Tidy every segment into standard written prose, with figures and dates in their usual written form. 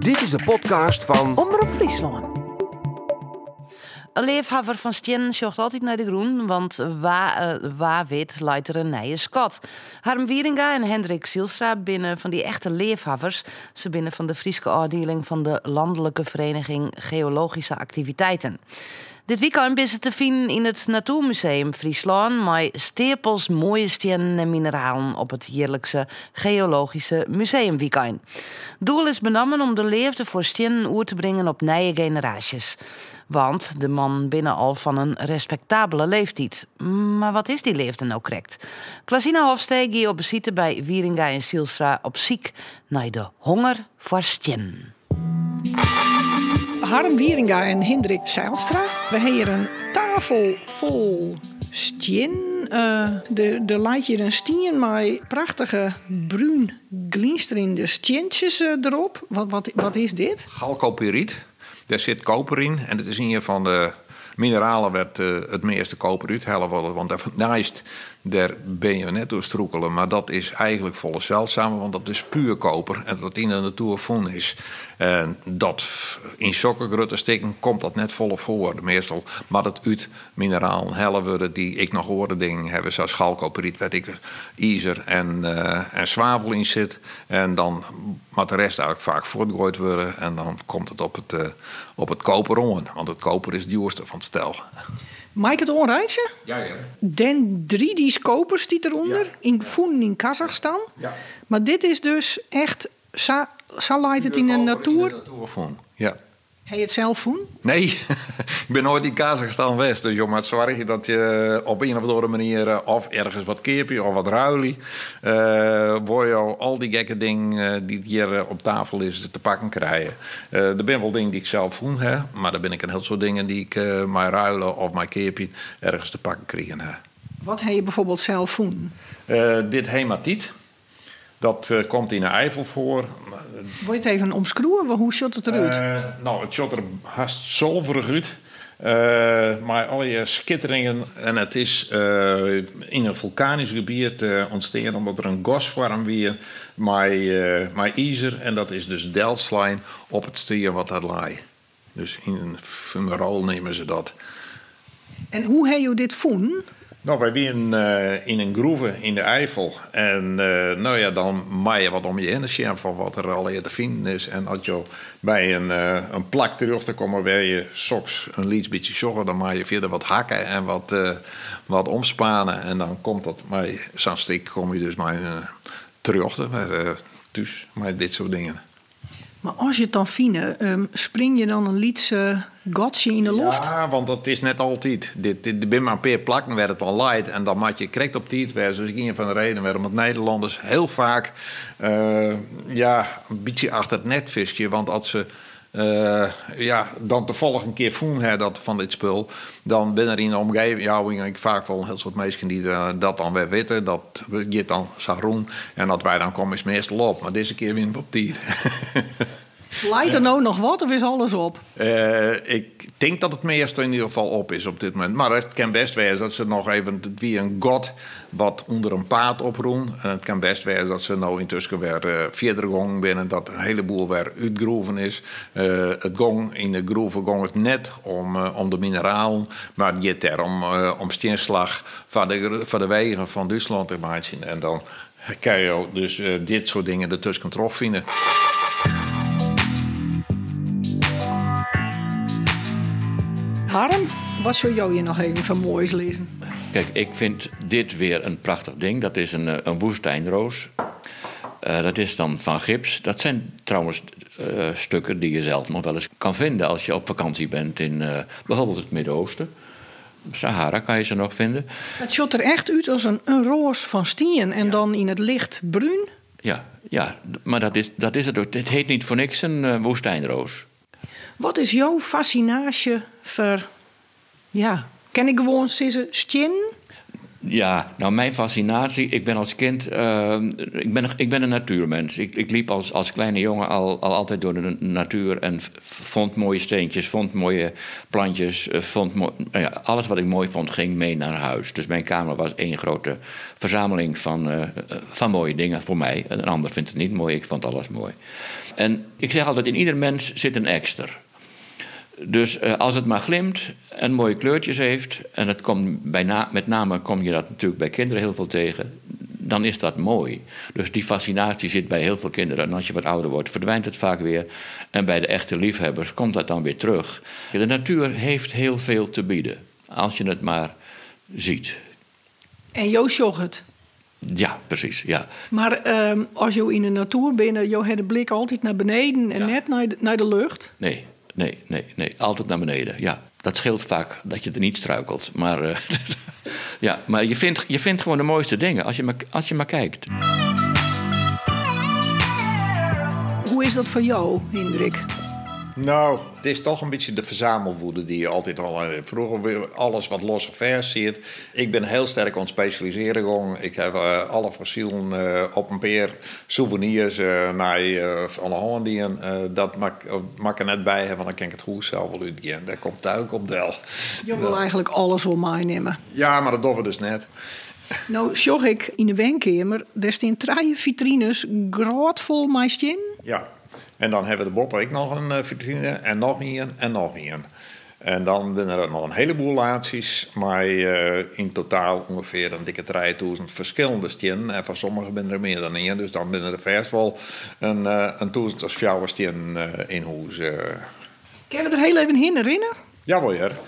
Dit is de podcast van Omroep Friesland. Een leefhaver van Stjen zocht altijd naar de groen, want waar weet leidt er een nije Scott. Harm Wieringa en Hendrik Zielstra binnen van die echte leefhavers. Ze binnen van de Frieske afdeling van de Landelijke Vereniging Geologische Activiteiten. Dit weekend is het te vinden in het Natuurmuseum Friesland met stapels mooie stenen en mineralen op het jaarlijkse Geologische Museumweekend. Doel is benomen om de leefde voor stenen oer te brengen op nieuwe generaties. Want de man binnen al van een respectabele leeftijd. Maar wat is die leefde nou correct? Klasina Hofstee ging op bezoek bij Wieringa en Zielstra op ziek naar de honger voor stenen. Harm Wieringa en Hendrik Zijlstra. We hebben hier een tafel vol stien. Er lijkt hier een stien met prachtige bruin glinsterende stientjes erop. Wat is dit? Chalcopyriet. Daar zit koper in. En het is een van de mineralen waar het meeste koper uithalen. Want daarnaast daar ben je net door stroekelen. Maar dat is eigenlijk volle zeldzaam. Want dat is puur koper. En dat in de natuur vonden is. En dat in zulke grote steken komt dat net volle voor. Meestal. Maar dat uit mineralen hellen worden die ik nog hoorde dingen hebben. Zoals chalcopyriet, weet ik, ijzer en zwavel in zit. En dan moet de rest eigenlijk vaak voortgegooid worden. En dan komt het op het koper on. Want het koper is het duurste van het stel. Mag ik het onrijtje? Ja. Den 3D's koper stiet eronder. Ja. Vonden in Kazachstan. Ja. Maar dit is dus echt... Zo lijkt het in de natuur. Ja. Heb je het zelf voelen? Nee, ik ben nooit in Kazachstan geweest. Dus joh, maar zorg je dat je op een of andere manier of ergens wat keerpje of wat ruilie, waar je al die gekke dingen die hier op tafel is te pakken krijgen. Er zijn wel dingen die ik zelf voel, hè, maar er ben ik een heel soort dingen die ik mijn ruilen of mijn keerpje ergens te pakken krijgen. Hè. Wat heb je bijvoorbeeld zelf voelen? Dit hematiet. Dat komt in de Eifel voor. Wil je het even omschroeven? Hoe ziet het eruit? Het ziet er haast zolverig uit. Maar al je schitteringen. En het is in een vulkanisch gebied ontstaan omdat er een gasvorm weer met ijzer. En dat is dus deltslijn op het stier wat dat laai. Dus in een fumerol nemen ze dat. En hoe heb je dit voelen? Nou, wij zijn in een groeve in de Eifel. En dan maak je wat om je heen zien van wat er al te vinden is. En als je bij een plak terug te komen waar je soks een liets beetje zorgen, dan maak je verder wat hakken en wat omspanen. En dan komt dat met zo'n stik kom je dus maar terug thuis met dit soort dingen. Maar als je het dan vindt, spring je dan een lietse gotje in de loft? Ja, want dat is net altijd. Dit ben maar een paar plakken werd het al light en dan maak je correct op tijd. Dus een van de redenen waarom het Nederlanders heel vaak een beetje achter het net visje. Want als ze dan de volgende keer voelen dat van dit spul, dan ben er in de omgeving, ik vaak wel een heel soort mensen die dat dan weer weten, dat je dan zag roen en dat wij dan komen is meestal op. Maar deze keer weer op tijd. Lijkt er nou nog wat of is alles op? Ik denk dat het meeste in ieder geval op is op dit moment. Maar het kan best wezen dat ze nog even wie een god wat onder een paard oproen. En het kan best wezen dat ze nou intussen weer verder gong binnen. Dat een heleboel weer uitgroeven is. Het gong in de groeven gong het net om de mineralen. Maar het gaat er om steenslag van de wegen van Duitsland te maken. En dan kan je dus dit soort dingen ertussen terugvinden. Harm, wat zou jou hier nog even van moois lezen? Kijk, ik vind dit weer een prachtig ding. Dat is een woestijnroos. Dat is dan van gips. Dat zijn trouwens stukken die je zelf nog wel eens kan vinden als je op vakantie bent in bijvoorbeeld het Midden-Oosten. Sahara kan je ze nog vinden. Het ziet er echt uit als een roos van stien en dan in het licht bruin. Ja, maar dat is het ook. Het heet niet voor niks een woestijnroos. Wat is jouw fascinatie voor... Ja, ken ik gewoon zeggen stien? Ja, nou mijn fascinatie... Ik ben als kind... Ik ben een natuurmens. Ik liep als kleine jongen al altijd door de natuur... en vond mooie steentjes, vond mooie plantjes... alles wat ik mooi vond ging mee naar huis. Dus mijn kamer was één grote verzameling van mooie dingen voor mij. Een ander vindt het niet mooi, ik vond alles mooi. En ik zeg altijd, in ieder mens zit een ekster. Dus als het maar glimt en mooie kleurtjes heeft... en het komt met name kom je dat natuurlijk bij kinderen heel veel tegen... dan is dat mooi. Dus die fascinatie zit bij heel veel kinderen. En als je wat ouder wordt, verdwijnt het vaak weer. En bij de echte liefhebbers komt dat dan weer terug. De natuur heeft heel veel te bieden. Als je het maar ziet. En Jo zag het. Ja, precies, ja. Maar als je in de natuur bent, je hebt de blik altijd naar beneden en net naar de lucht. Nee. Altijd naar beneden, ja. Dat scheelt vaak dat je er niet struikelt. Maar, ja, maar je vindt gewoon de mooiste dingen als je maar kijkt. Hoe is dat voor jou, Hendrik? Nou, het is toch een beetje de verzamelwoede die je altijd al... Vroeger weer alles wat los of vers ziet. Ik ben heel sterk aan het specialiseren gegaan. Ik heb alle fossielen op een paar souvenirs van de handen. Dat mag er net bij hebben, want dan kan ik het goed zelf wel uitgeven. Daar komt duik op del. Je wil eigenlijk alles wel meenemen. Ja, maar dat doen we dus net. Nou, zag ik in de wenkamer, daar staan 3 vitrines grootvol met stien. Ja. En dan hebben de Boppen ik nog een vitrine en nog een en nog een. En dan zijn er nog een heleboel laties, maar in totaal ongeveer een dikke 3000 verschillende stenen. En van sommigen zijn er meer dan 1, dus dan zijn er vers wel een 1000 of 4 stenen in huis. Kun je er heel even herinneren? Ja, wel ja.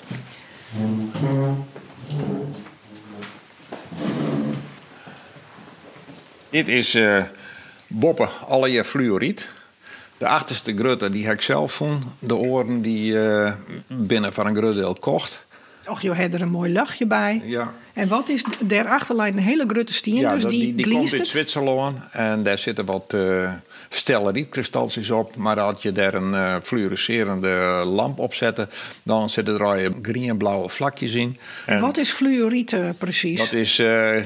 Dit is Boppen allejaar fluoriet. De achterste grutte die heb ik zelf vond. De oren die binnen van een grutte kocht. Och, je hebt er een mooi lachje bij. Ja. En wat is daarachter lijkt een hele grote stien, Ja, dus die komt in Zwitserland en daar zitten wat stellerietkristalletjes op. Maar als je daar een fluorescerende lamp op zet, dan zitten er groen en blauwe vlakjes in. En wat is fluoriet precies? dat is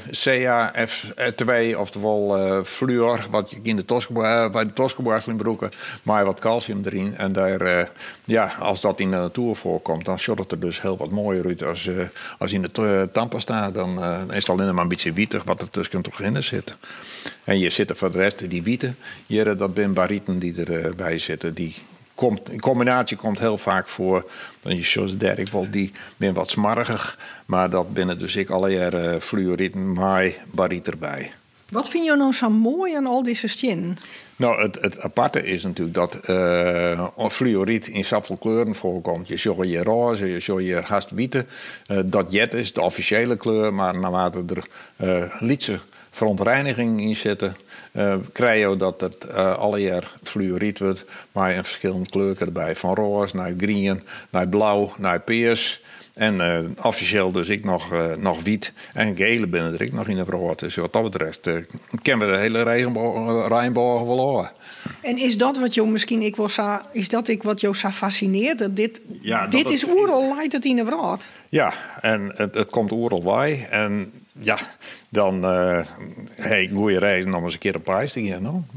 CaF2, oftewel fluor, wat je in de toskenborg in broeken, maar wat calcium erin. En daar, als dat in de natuur voorkomt, dan ziet het er dus heel wat mooier uit als in de tandpasta. Dan is het alleen maar een beetje wietig wat er tussen in zit. En je zit er voor de rest, die wieten, hier, dat zijn barieten die erbij zitten. In combinatie komt heel vaak voor. Dan je zoals Dirk wel, die ben wat smarrig. Maar dat binnen dus ik alle fluorieten, maar bariet erbij. Wat vind je nou zo mooi aan al deze stenen? Nou, het aparte is natuurlijk dat fluoriet in zoveel kleuren voorkomt. Je zult je roze, je zult je gastwieten. Dat jet is de officiële kleur, maar naarmate er lietse verontreiniging in zitten, krijg je dat het alle jaar fluoriet wordt, maar in verschillende kleuren erbij. Van roze naar groen, naar blauw, naar peers. En officieel dus ik nog wit en gele binnen er ik nog in de rood. Dus wat dat betreft kennen we de hele regenboog wel hoor. En is dat wat jou misschien wat jou zo fascineert? Dat dit is oeral leidt het in de rood. Ja, en het komt oeral bij. En ja, dan goeie reizen om eens een keer op reis te gaan. No?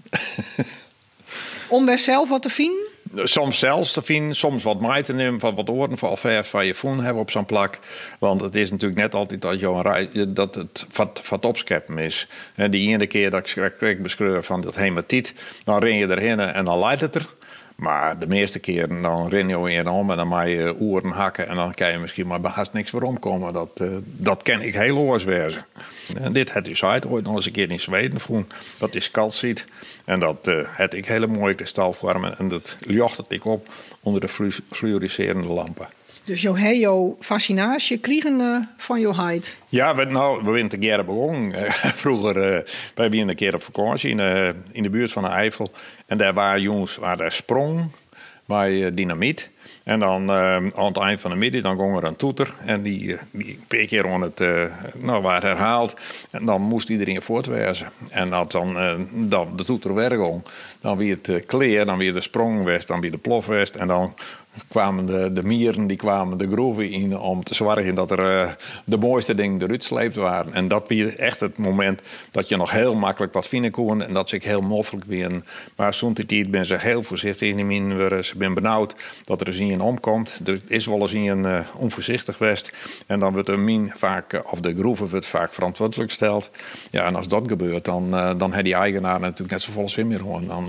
Om bij zelf wat te vinden? Soms zelfs te vinden, soms wat mee te nemen van wat oren van verf van je voen hebben op zo'n plak. Want het is natuurlijk net altijd dat het wat opscheppen is. En die ene keer dat ik beschreef van dat hematiet, dan ren je erheen en dan leidt het er. Maar de meeste keren dan ren je weer om en dan maak je oren hakken en dan kan je misschien maar haast niks voor omkomen. Dat ken ik heel oorzaken. En dit had u ooit nog eens een keer in Zweden gevonden. Dat is calciet. En dat had ik hele mooie kristalvormen en dat jocht het ik op onder de fluoriserende lampen. Dus jouw fascinatie kregen van jouw huid? Ja, we zijn te keer begonnen. Vroeger, wij waren een keer op vakantie in de buurt van de Eifel. En daar waren jongens waar sprong bij dynamiet. En dan aan het eind van de middag dan ging er een toeter. En die een paar keer aan het werd herhaald. En dan moest iedereen voortwijzen. En als dan de toeter werk dan weer het kleer, dan weer de sprongwest, dan weer de plofwest. En dan kwamen de mieren die kwamen de groeven in om te zorgen dat er de mooiste dingen eruit sleept waren. En dat was echt het moment dat je nog heel makkelijk wat vinden kon en dat ze heel moffelijk werden. Maar zo'n tijd ben ze heel voorzichtig in de minen. Ze ben benauwd dat er eens in omkomt. Er is wel eens in onvoorzichtig geweest. En dan wordt de min vaak, of de groeven wordt vaak verantwoordelijk gesteld. Ja, en als dat gebeurt, dan heeft die eigenaar natuurlijk net zo volle zin meer gewoon.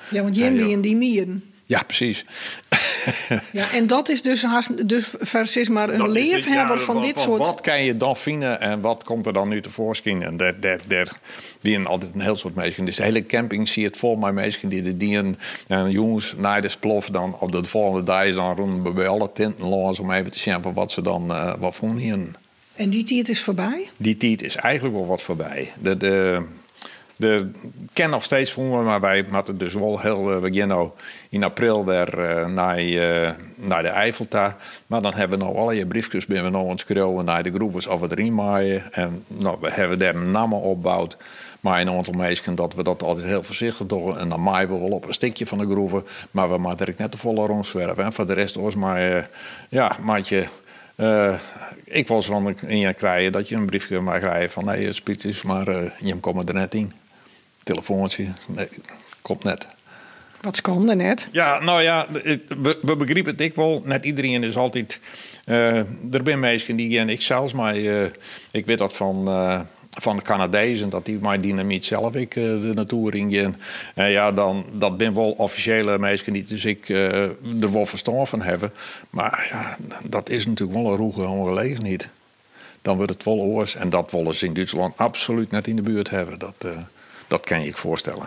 Ja, want Jim en die mieren. Ja, precies. Ja, en dat is dus versus maar een leefhebber van dit soort... Wat kan je dan vinden en wat komt er dan nu tevoorschijn? En daar zijn altijd een heel soort mensen. Dus de hele camping zie je het vol met mensen die en jongens na de splof dan op de volgende dag dan ronden bij alle tinten langs om even te zien wat ze dan wat vonden. En die tijd is voorbij? Die tijd is eigenlijk wel wat voorbij. De ken nog steeds vonden, maar wij hadden dus wel heel beginnen in april weer naar de Eiffelta. Maar dan hebben we nog alle briefjes binnen nog ons schreeuwen naar de groepers of het erin maaien. En we hebben daar een namen opgebouwd. Maar een aantal mensen dat we dat altijd heel voorzichtig doen. En dan maaien we wel op een stukje van de groeven. Maar we maken er net de volle rondzwerven. En voor de rest was maar maatje. Ik was van in je krijgen dat je een briefje mag krijgen van nee, het spits is, maar je komt er net in. Telefoontje, nee, komt net. Wat kan er net? Ja, nou ja, we begrijpen het ik wel. Net iedereen is altijd... er zijn mensen die en ik zelfs, maar ik weet dat van de Canadezen, dat die mijn dynamiet zelf de natuur in gaan. Ja, dan, dat ben wel officiële mensen die dus ik er wel verstand van hebben. Maar ja, dat is natuurlijk wel een roege ongelegenheid. Dan wordt het wel oors. En dat willen ze in Duitsland absoluut net in de buurt hebben. Dat kan je je voorstellen.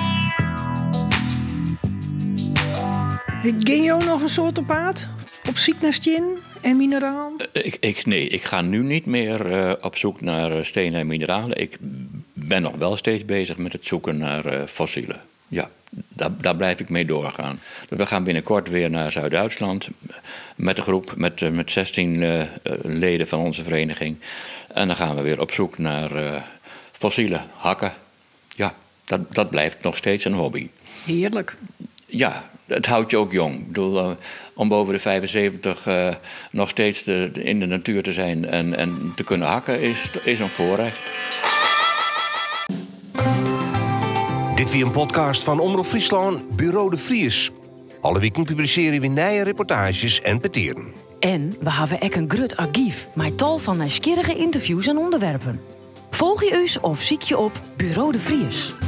Ga je nog een soort op paard? Op zoek naar stien en mineraal? Nee, ik ga nu niet meer op zoek naar stenen en mineralen. Ik ben nog wel steeds bezig met het zoeken naar fossielen. Ja, daar blijf ik mee doorgaan. We gaan binnenkort weer naar Zuid-Duitsland met een groep met 16 leden van onze vereniging. En dan gaan we weer op zoek naar fossielen, hakken. Ja, dat blijft nog steeds een hobby. Heerlijk. Ja, het houdt je ook jong. Ik bedoel, om boven de 75 nog steeds in de natuur te zijn en te kunnen hakken is een voorrecht. Dit weer een podcast van Omroep Friesland, Bureau de Vries. Alle weken publiceren we nieuwe reportages en petieren. En we hebben ook een grut archief met tal van nieuwsgierige interviews en onderwerpen. Volg je ons of zie je op Bureau de Vries.